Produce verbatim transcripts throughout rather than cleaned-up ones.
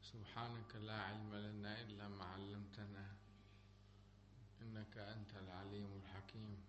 سبحانك لا علم لنا إلا ما علمتنا إنك أنت العليم الحكيم.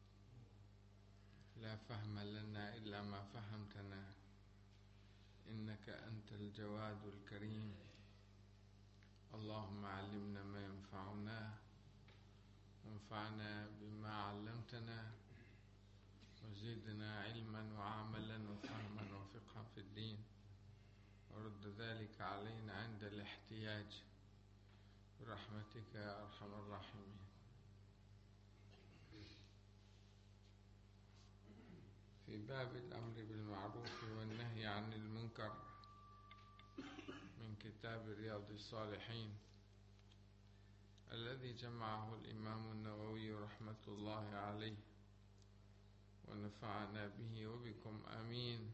لا فهم لنا إلا ما فهمتنا إنك أنت الجواد الكريم. اللهم علمنا ما ينفعنا وانفعنا بما علمتنا وزدنا علما وعملا وفهما وفقها في الدين، ورد ذلك علينا عند الاحتياج برحمتك يا أرحم الراحمين. في باب الأمر بالمعروف والنهي عن المنكر من كتاب رياض الصالحين الذي جمعه الإمام النووي رحمة الله عليه، ونفعنا به وبكم آمين.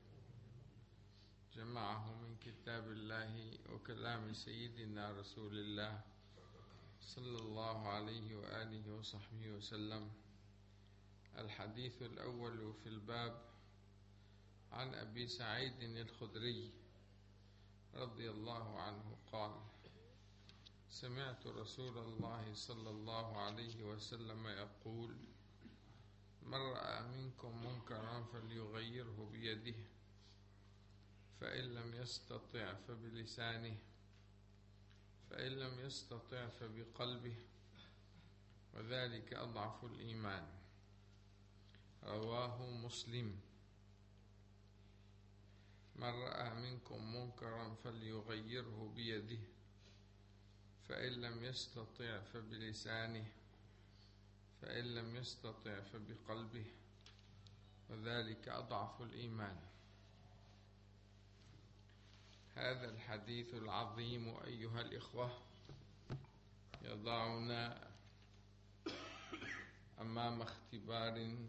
جمعه من كتاب الله وكلام سيدنا رسول الله صلى الله عليه وآله وصحبه وسلم. الحديث الأول في الباب عن أبي سعيد الخدري رضي الله عنه قال: سمعت رسول الله صلى الله عليه وسلم يقول: من رأى منكم منكرا فليغيره بيده، فإن لم يستطع فبلسانه، فإن لم يستطع فبقلبه، وذلك أضعف الإيمان. رواه مسلم. من رأى منكم منكرا فليغيره بيده، فإن لم يستطع فبلسانه، فإن لم يستطع فبقلبه، وذلك أضعف الإيمان. هذا الحديث العظيم أيها الإخوة يضعنا أمام اختبار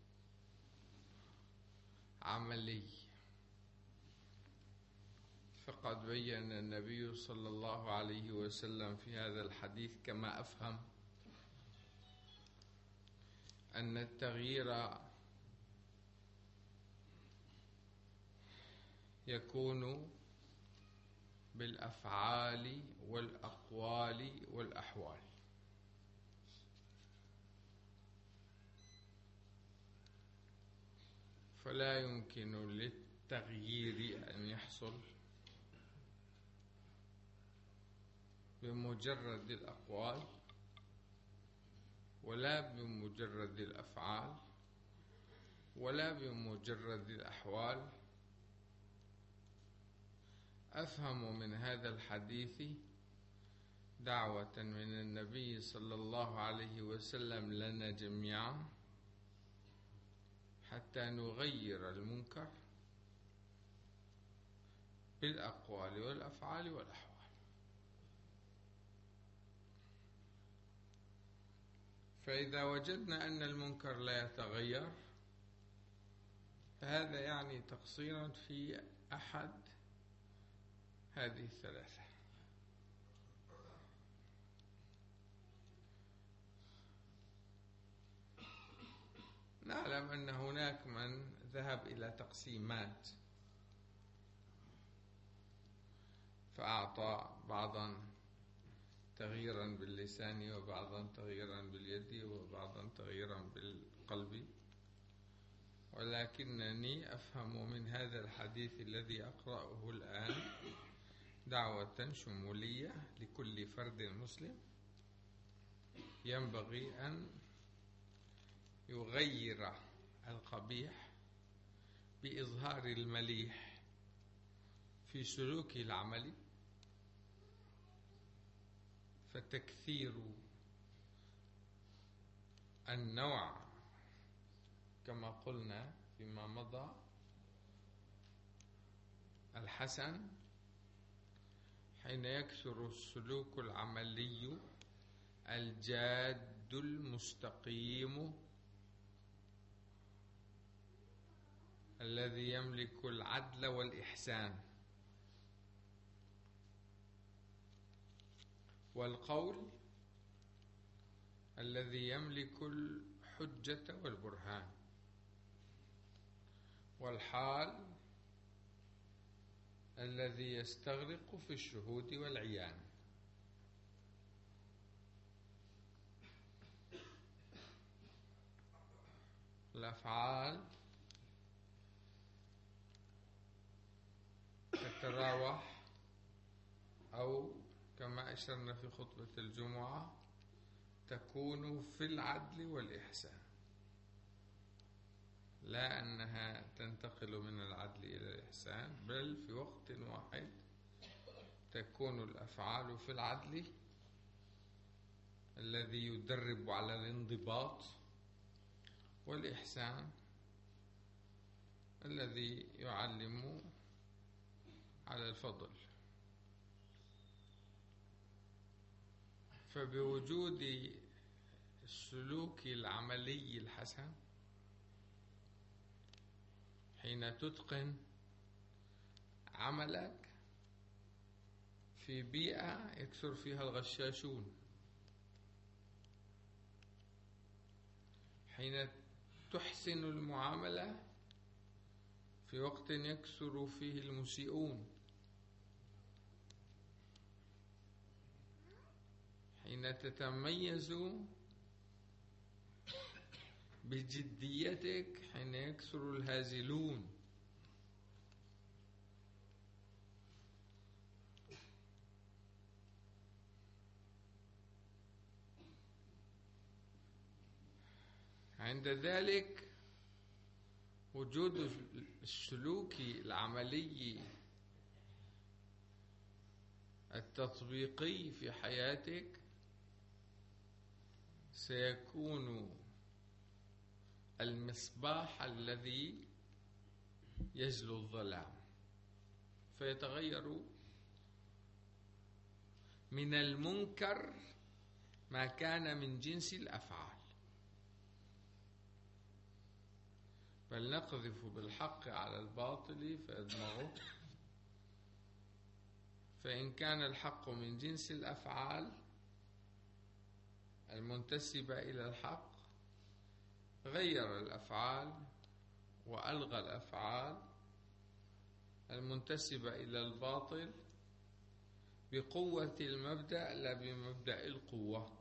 عملي، فقد بين النبي صلى الله عليه وسلم في هذا الحديث كما أفهم أن التغيير يكون بالأفعال والأقوال والأحوال. فلا يمكن للتغيير أن يحصل بمجرد الأقوال ولا بمجرد الأفعال ولا بمجرد الأحوال. أفهم من هذا الحديث دعوة من النبي صلى الله عليه وسلم لنا جميعا حتى نغير المنكر بالأقوال والأفعال والأحوال. فإذا وجدنا أن المنكر لا يتغير فهذا يعني تقصيرا في أحد هذه الثلاثة. نعلم أن هناك من ذهب إلى تقسيمات فأعطى بعضا تغييرا باللسان وبعضا تغييرا باليد وبعضا تغييرا بالقلب، ولكنني أفهم من هذا الحديث الذي أقرأه الآن دعوة شمولية لكل فرد مسلم ينبغي أن يغير القبيح بإظهار المليح في سلوكه العملي، فتكثير النوع كما قلنا فيما مضى الحسن حين يكثر السلوك العملي الجاد المستقيم الذي يملك العدل والإحسان، والقول الذي يملك الحجة والبرهان، والحال الذي يستغرق في الشهود والعيان. الأفعال تتراوح، أو كما أشرنا في خطبة الجمعة تكون في العدل والإحسان، لا أنها تنتقل من العدل إلى الإحسان، بل في وقت واحد تكون الأفعال في العدل الذي يدرب على الانضباط، والإحسان الذي يعلم على الفضل. فبوجود السلوك العملي الحسن، حين تتقن عملك في بيئة يكثر فيها الغشاشون، حين تحسن المعاملة في وقت يكثر فيه المسيئون، حين تتميز بجديتك حين يكثر الهازلون، عند ذلك وجود السلوك العملي التطبيقي في حياتك سيكون المصباح الذي يجلو الظلام، فيتغير من المنكر ما كان من جنس الأفعال. بل نقذف بالحق على الباطل فيدمغه، فإن كان الحق من جنس الأفعال المنتسبة إلى الحق غير الأفعال وألغى الأفعال المنتسبة إلى الباطل بقوة المبدأ لا بمبدأ القوة.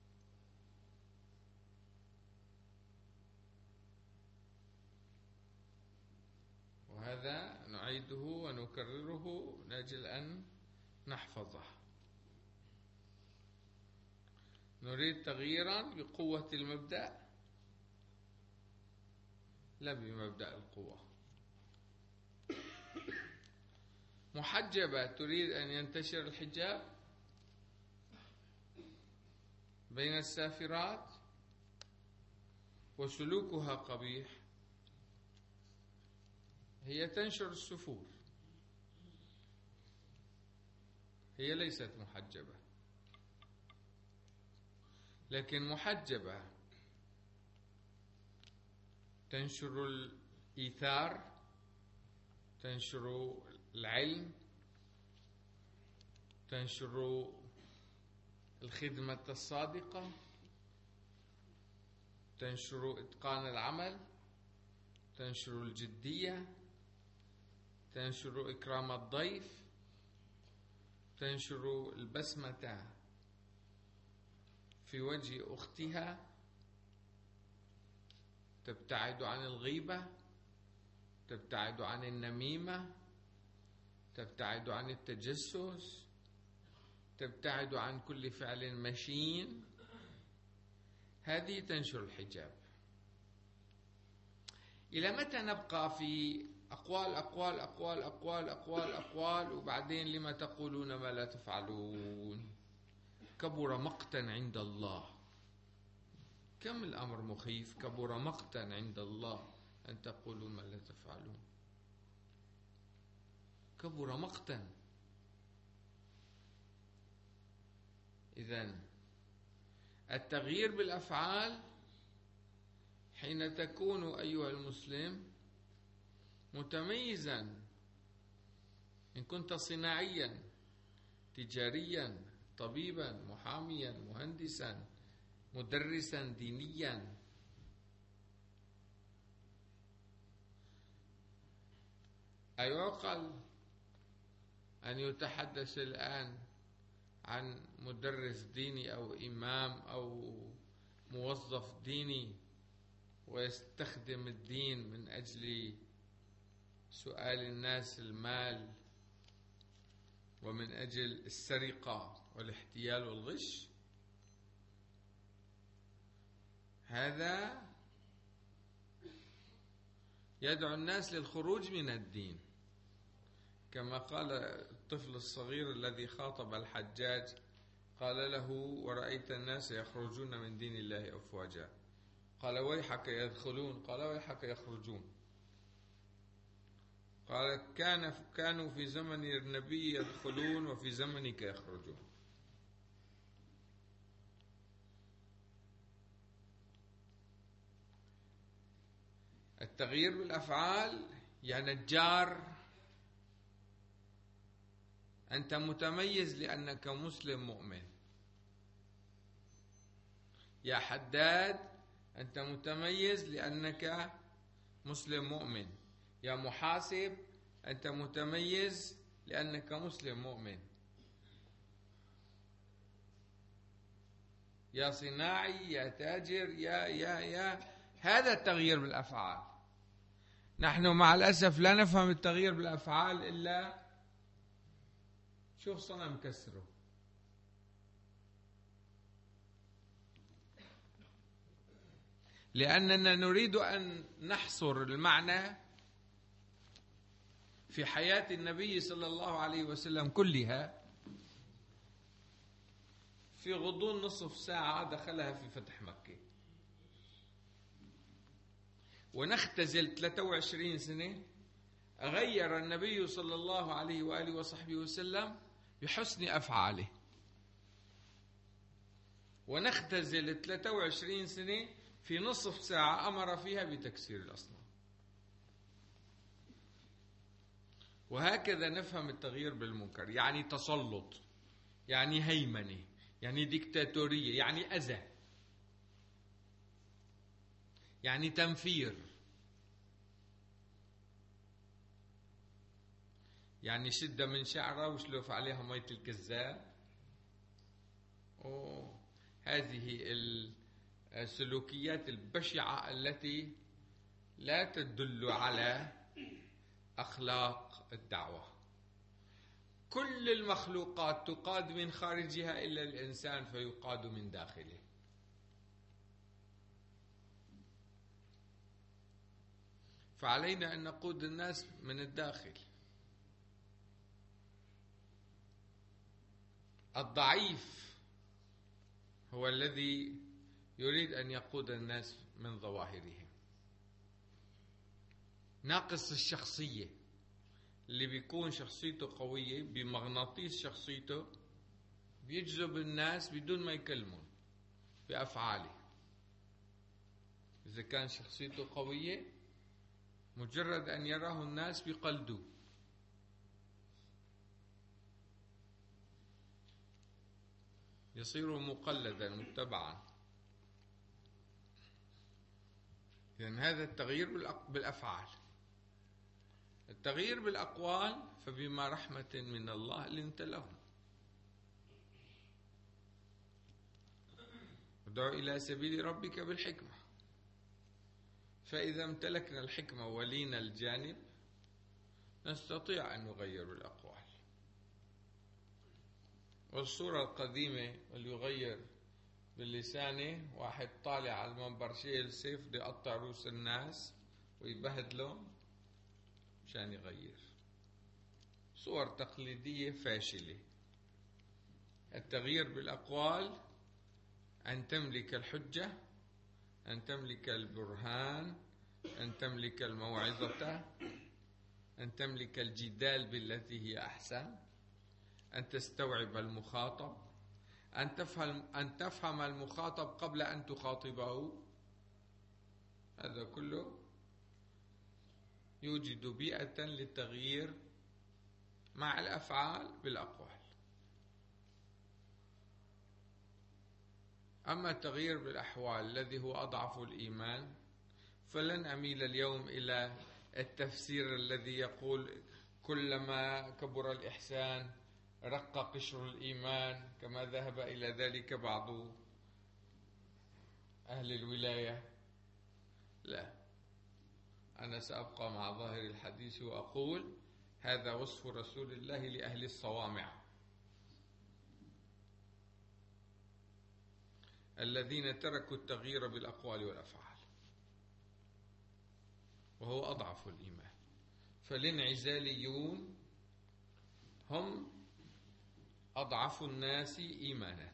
وهذا نعيده ونكرره من أجل أن نحفظه. نريد تغييرا بقوة المبدأ لا بمبدأ القوة. محجبة تريد أن ينتشر الحجاب بين السافرات وسلوكها قبيح، هي تنشر السفور، هي ليست محجبة. لكن محجبة تنشر الإيثار، تنشر العلم، تنشر الخدمة الصادقة، تنشر إتقان العمل، تنشر الجدية، تنشر إكرام الضيف، تنشر البسمة في وجه أختها، تبتعد عن الغيبة، تبتعد عن النميمة، تبتعد عن التجسس، تبتعد عن كل فعل مشين. هذه تنشر الحجاب. إلى متى نبقى في أقوال أقوال أقوال أقوال أقوال أقوال وبعدين لما تقولون ما لا تفعلون؟ كبر مقتا عند الله. كم الأمر مخيف، كبر مقتا عند الله أن تقولوا ما لا تفعلون. كبر مقتا. إذن التغيير بالأفعال حين تكون أيها المسلم متميزا، إن كنت صناعيا، تجاريا، طبيبا، محاميا، مهندسا، مدرسا دينيا، أيعقل أن يتحدث الآن عن مدرس ديني أو إمام أو موظف ديني ويستخدم الدين من أجل سؤال الناس المال ومن أجل السرقة والاحتيال والغش؟ هذا يدعو الناس للخروج من الدين، كما قال الطفل الصغير الذي خاطب الحجاج قال له: ورأيت الناس يخرجون من دين الله أفواجا، قال: ويحك يدخلون، قال: ويحك يخرجون. قال: كان كانوا في زمن النبي يدخلون وفي زمنك يخرجون. التغيير بالأفعال يا نجار أنت متميز لأنك مسلم مؤمن، يا حداد أنت متميز لأنك مسلم مؤمن، يا محاسب أنت متميز لأنك مسلم مؤمن، يا صناعي يا تاجر يا يا يا هذا التغيير بالأفعال. نحن مع الأسف لا نفهم التغيير بالأفعال إلا شوف صنم كسره. لأننا نريد أن نحصر المعنى في حياة النبي صلى الله عليه وسلم كلها في غضون نصف ساعة دخلها في فتح مكة، ونختزل ثلاثة وعشرين سنة غير النبي صلى الله عليه وآله وصحبه وسلم بحسن أفعاله، ونختزل ثلاثة وعشرين سنة في نصف ساعة أمر فيها بتكسير الأصنام. وهكذا نفهم التغيير بالمنكر، يعني تسلط، يعني هيمنة، يعني ديكتاتورية، يعني أذى، يعني تنفير، يعني شدة من شعره وشلوف عليها مية الكذاب. أوه. هذه السلوكيات البشعة التي لا تدل على أخلاق الدعوة. كل المخلوقات تقاد من خارجها إلا الإنسان فيقاد من داخله. فعلينا أن نقود الناس من الداخل. الضعيف هو الذي يريد أن يقود الناس من ظواهرهم. ناقص الشخصية اللي بيكون شخصيته قوية بمغناطيس شخصيته بيجذب الناس بدون ما يكلمون بأفعاله. إذا كان شخصيته قوية مجرد أن يراه الناس بيقلدوه. يصير مقلدا متبعا. لأن هذا التغيير بالأفعال. التغيير بالأقوال فبما رحمة من الله لنت لهم. ادع إلى سبيل ربك بالحكمة. فإذا امتلكنا الحكمة ولينا الجانب نستطيع أن نغير بالأقوال. والصورة القديمة اللي يغير باللسانة، واحد طالع على المنبر شايل سيف بده يقطع رؤوس الناس ويبهدلهم مشان يغير. صور تقليدية فاشلة. التغيير بالأقوال أن تملك الحجة، أن تملك البرهان، أن تملك الموعظة، أن تملك الجدال بالتي هي أحسن، أن تستوعب المخاطب، أن تفهم أن تفهم المخاطب قبل أن تخاطبه. هذا كله يوجد بيئة للتغيير مع الأفعال بالأقوال. أما التغيير بالأحوال الذي هو أضعف الإيمان فلن أميل اليوم إلى التفسير الذي يقول كلما كبر الإحسان رق قشر الإيمان، كما ذهب إلى ذلك بعض أهل الولاية. لا، أنا سأبقى مع ظاهر الحديث وأقول هذا وصف رسول الله لأهل الصوامع الذين تركوا التغيير بالأقوال والأفعال، وهو أضعف الإيمان. فالانعزاليون هم أضعف الناس إيمانا،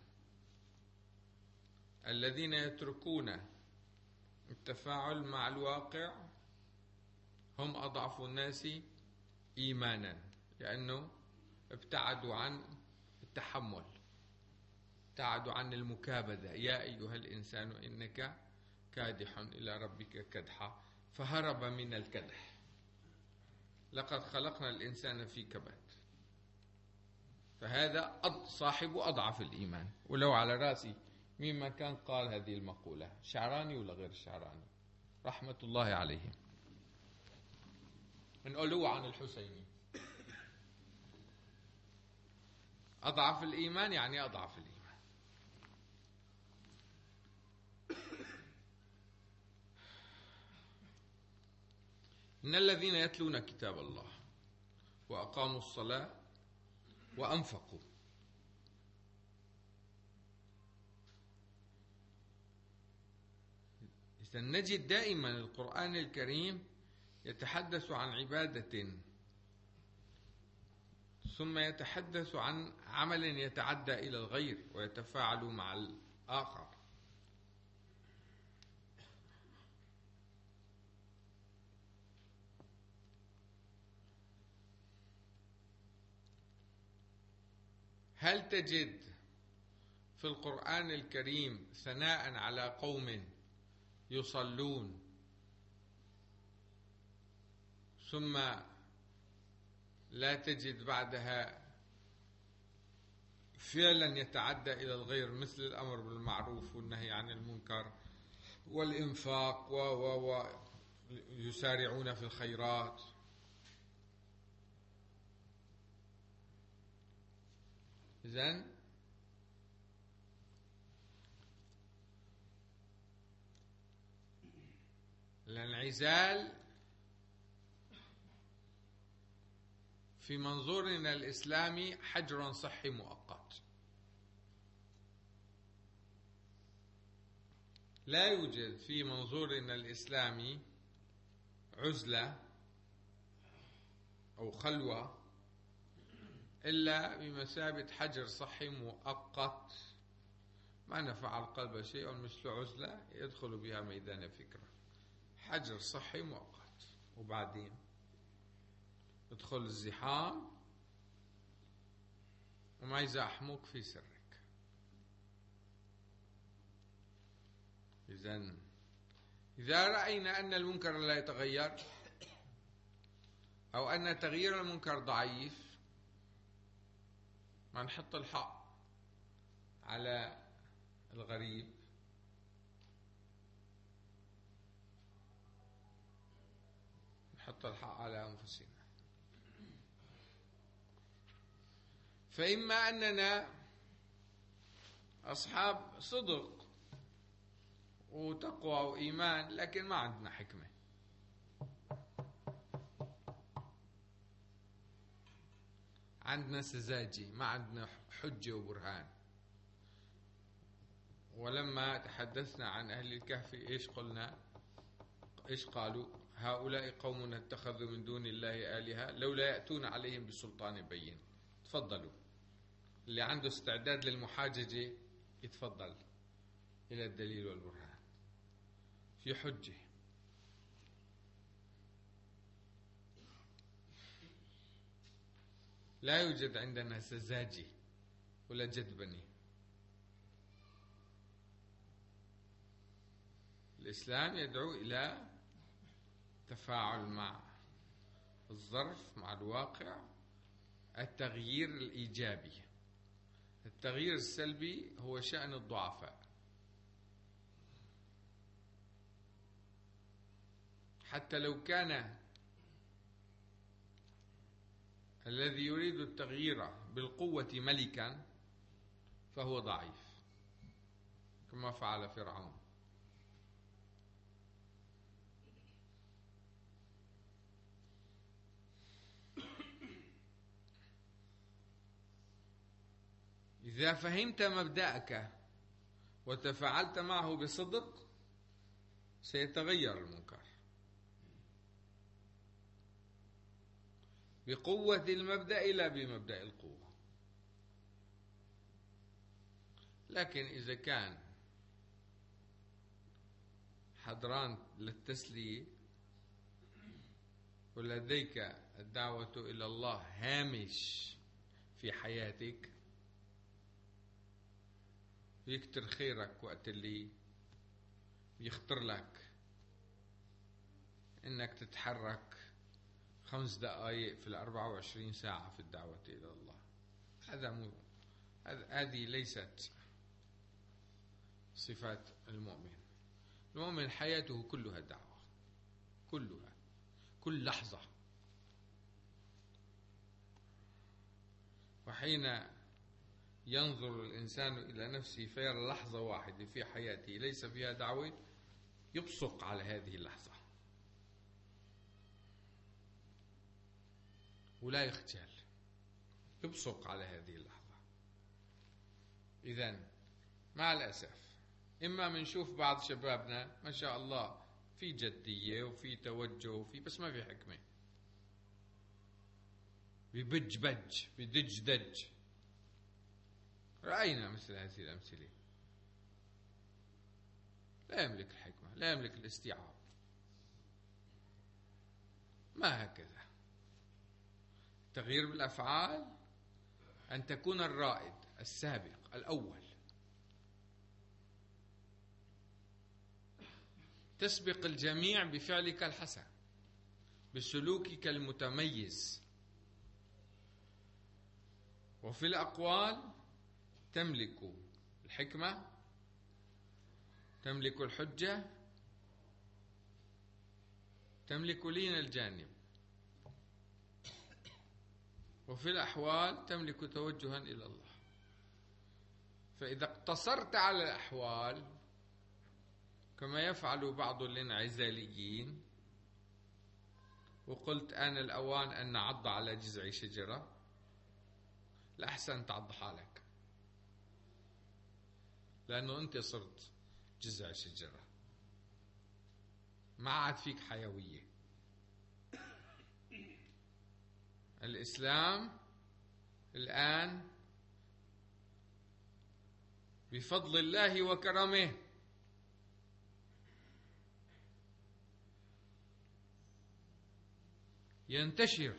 الذين يتركون التفاعل مع الواقع هم أضعف الناس إيمانا، لأنه ابتعدوا عن التحمل، ابتعدوا عن المكابدة. يا أيها الإنسان إنك كادح إلى ربك كدحا، فهرب من الكدح. لقد خلقنا الإنسان في كبد، فهذا صاحب أضعف الإيمان. ولو على رأسي مما كان قال هذه المقولة، شعراني ولا غير شعراني رحمة الله عليهم، من علو عن الحسيني. أضعف الإيمان يعني أضعف الإيمان. إن الذين يتلون كتاب الله وأقاموا الصلاة وأنفقوا. إذا نجد دائما القرآن الكريم يتحدث عن عبادة، ثم يتحدث عن عمل يتعدى إلى الغير ويتفاعل مع الآخر. هل تجد في القرآن الكريم ثناء على قوم يصلون ثم لا تجد بعدها فعلا يتعدى إلى الغير، مثل الأمر بالمعروف والنهي عن المنكر والإنفاق و و و يسارعون في الخيرات؟ إذن الانعزال في منظورنا الإسلامي حجر صحي مؤقت. لا يوجد في منظورنا الإسلامي عزلة أو خلوة إلا بمثابة حجر صحي مؤقت، ما نفع القلب شيء مثل عزلة يدخل بها ميدان فكرة. حجر صحي مؤقت، وبعدين يدخل الزحام وما يزاحموك في سرك. إذن إذا رأينا أن المنكر لا يتغير أو أن تغيير المنكر ضعيف، ما نحط الحق على الغريب، نحط الحق على أنفسنا. فإما أننا أصحاب صدق وتقوى وإيمان لكن ما عندنا حكمة، عندنا سذاجة، ما عندنا حجة وبرهان. ولما تحدثنا عن أهل الكهف إيش قلنا؟ إيش قالوا؟ هؤلاء قوم اتخذوا من دون الله آلهة لولا يأتون عليهم بسلطان بين. تفضلوا، اللي عنده استعداد للمحاججة يتفضل إلى الدليل والبرهان في حجة. لا يوجد عندنا سذاجة ولا جدبني. الإسلام يدعو إلى تفاعل مع الظرف، مع الواقع، التغيير الإيجابي. التغيير السلبي هو شأن الضعفاء. حتى لو كان الذي يريد التغيير بالقوة ملكا فهو ضعيف كما فعل فرعون. إذا فهمت مبدأك وتفاعلت معه بصدق سيتغير المنكر بقوة المبدأ لا بمبدأ القوة. لكن إذا كان حضران للتسلية ولديك الدعوة إلى الله هامش في حياتك، يكتر خيرك وقت اللي يخطر لك إنك تتحرك خمس دقائق في الأربعة وعشرين ساعة في الدعوة إلى الله. هذا مو هذه ليست صفات المؤمن. المؤمن حياته كلها دعوة، كلها، كل لحظة. وحين ينظر الإنسان إلى نفسه فيرى لحظة واحدة في حياته ليس فيها دعوة، يبصق على هذه اللحظة ولا يختل، يبصق على هذه اللحظة. إذن مع الأسف إما منشوف بعض شبابنا ما شاء الله في جدية وفي توجه وفي بس ما في حكمة، ببج بج بدج دج. رأينا مثل هذه الأمثلة. لا يملك الحكمة، لا يملك الاستيعاب. ما هكذا. تغيير بالأفعال أن تكون الرائد السابق الأول، تسبق الجميع بفعلك الحسن، بسلوكك المتميز. وفي الأقوال تملك الحكمة، تملك الحجة، تملك لين الجانب. وفي الأحوال تملك توجها إلى الله. فإذا اقتصرت على الأحوال كما يفعل بعض الانعزاليين وقلت آن الأوان أن نعض على جذع شجرة، الأحسن تعض حالك، لأنه أنت صرت جذع شجرة، ما عاد فيك حيوية. الإسلام الآن بفضل الله وكرمه ينتشر،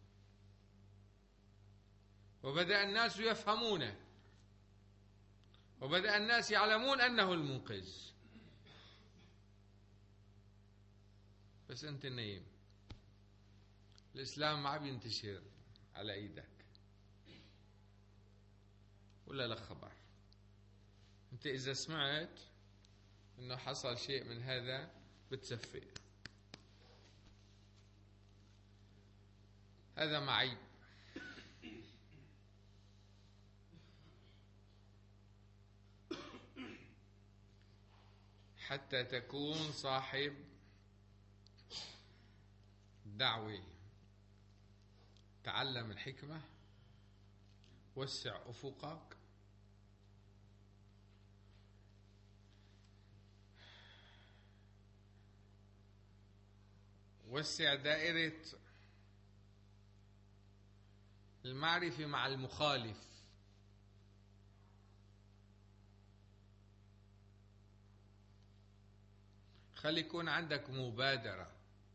وبدأ الناس يفهمونه، وبدأ الناس يعلمون أنه المنقذ. بس أنت نايم، الإسلام ما عم ينتشر على إيدك ولا لك خبر. أنت إذا سمعت أنه حصل شيء من هذا بتصفق. هذا معيب. حتى تكون صاحب دعوة تعلم الحكمة، وسع أفقك، وسع دائرة المعرفة مع المخالف. خلي يكون عندك مبادرة،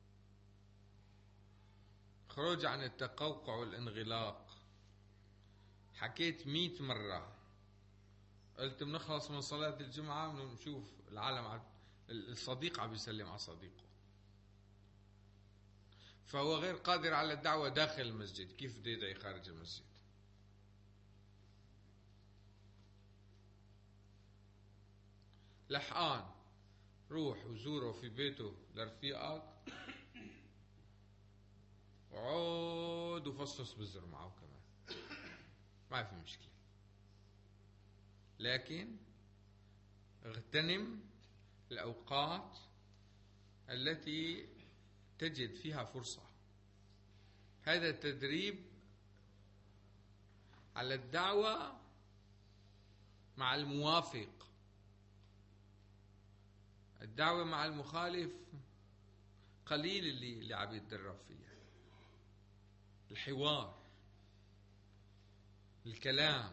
خروج عن التقوقع والانغلاق. حكيت مئة مرة، قلت بنخلص من صلاة الجمعة بنشوف العالم، الصديق عم يسلم على صديقه، فهو غير قادر على الدعوة داخل المسجد، كيف بده يدعي خارج المسجد؟ لحقان روح وزوره في بيته لرفيقك، وعود بده فصص بزر معه كمان، ما في مشكلة. لكن اغتنم الأوقات التي تجد فيها فرصة. هذا التدريب على الدعوة مع الموافق. الدعوة مع المخالف قليل اللي اللي عم يتدرب فيها. الحوار، الكلام.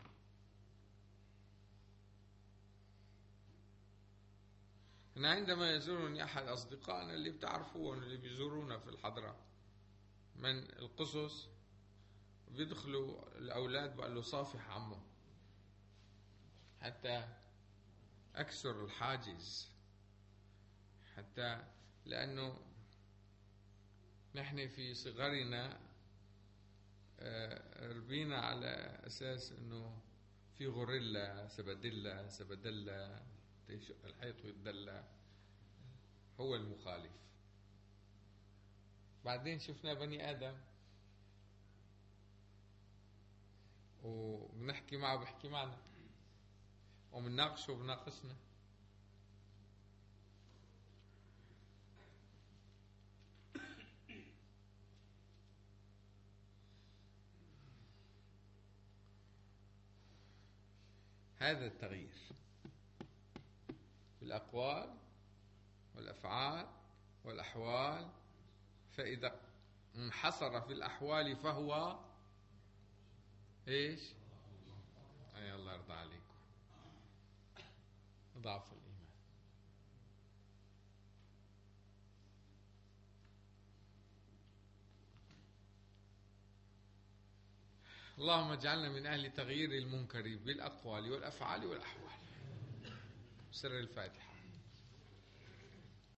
أنا عندما يزورني أحد أصدقائنا اللي بتعرفوهم اللي بيزورونا في الحضرة من القصص، بيدخلوا الأولاد بقول له صافح عمه حتى أكسر الحاجز، حتى لأنه نحن في صغرنا ربينا على أساس أنه في غوريلا سبدلة سبدلة تيشق الحيط ويتدلى هو المخالف. بعدين شفنا بني آدم وبنحكي معه بحكي معنا، وبنناقشه وبناقشنا. هذا التغيير في الأقوال والأفعال والأحوال، فإذا انحصر في الأحوال فهو إيش؟ أي الله يرضى عليكم، ضعف الإيمان. اللهم اجعلنا من أهل تغيير المنكر بالأقوال والأفعال والأحوال. سر الفاتحة.